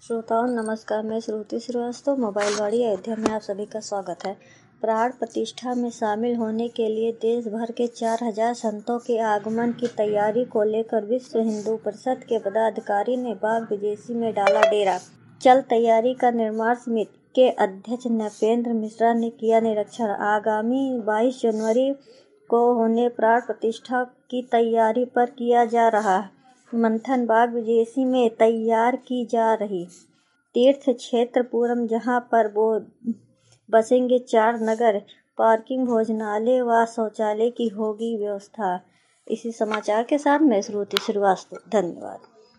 श्रोताओं नमस्कार, मैं श्रुति श्रीवास्तव मोबाइलवाड़ी अयोध्या में आप सभी का स्वागत है। प्राण प्रतिष्ठा में शामिल होने के लिए देश भर के 4000 संतों के आगमन की तैयारी को लेकर विश्व हिंदू परिषद के पदाधिकारी ने बाग विजेसी में डाला डेरा। चल तैयारी का निर्माण समिति के अध्यक्ष नृपेंद्र मिश्रा ने किया निरीक्षण। आगामी 22 जनवरी को होने प्राण प्रतिष्ठा की तैयारी पर किया जा रहा मंथन बाग विजेसी में तैयार की जा रही तीर्थ क्षेत्र पूरम, जहां पर बसेंगे 4 नगर, पार्किंग, भोजनालय व शौचालय की होगी व्यवस्था। इसी समाचार के साथ मैं श्रुति श्रीवास्तव, धन्यवाद।